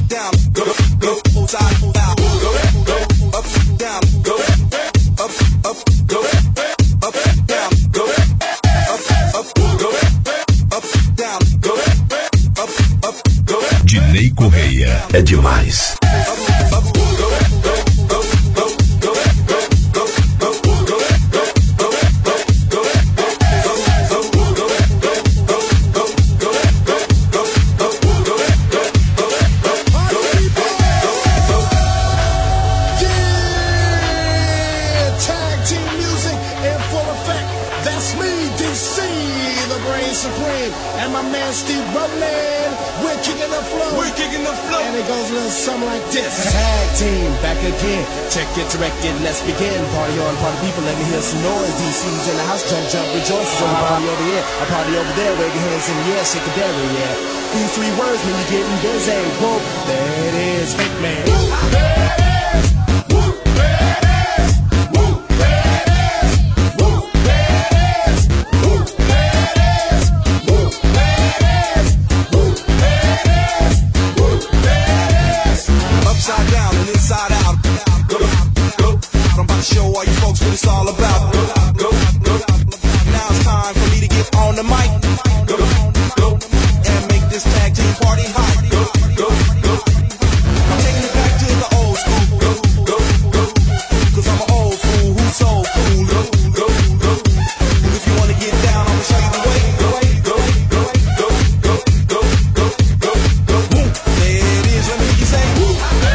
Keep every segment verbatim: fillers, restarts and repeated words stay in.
down, go, go, go, side, down, go, go, up, down, go, up, up, go, up, down, go, up, up, go, up, down, go, up, up, go. Dinei Correia é demais. Something like this. Tag team back again. Check it, direct it, let's begin. Party on, party people, let me hear some noise. D C's in the house, jump, jump, rejoice. So party over here, a party over there. Wave your hands in the air, shake a dairy, yeah. These three words when you're getting busy. Whoa, there it is, fake man. It's all about go, go, go. Now it's time for me to get on the mic. Go, go, and make this tag team party hot. Go, go, go. I'm taking it back to the old school. Go, go, go. Cause I'm an old fool who's so cool. Go, go, go. And if you wanna get down, I'ma show you the way. Go, go, go, go, go, go, go, go, go. Woo. There it is. Let me hear you say woo.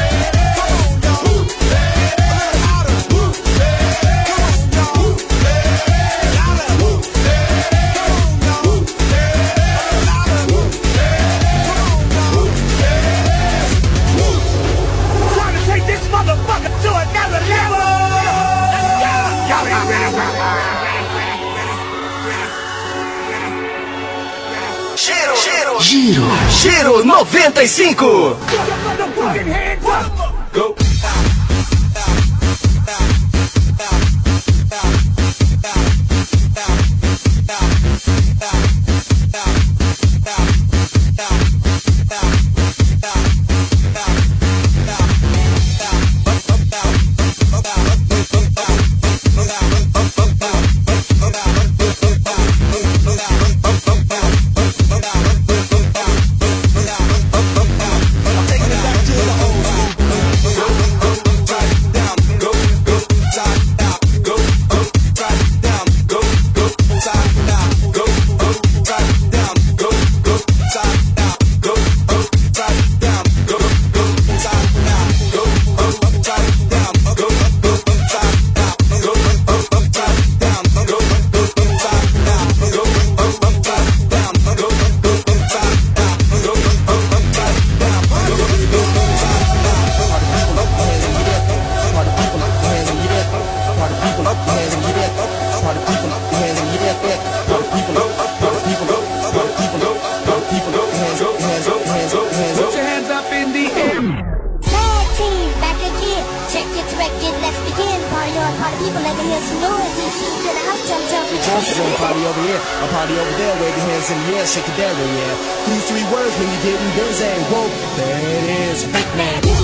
Giro, Giro noventa e cinco. Go. Party over here, a party over there. Wave your hands in the air, shake a dairy, yeah. These three words when you're getting busy. Whoa, there it is, fake man.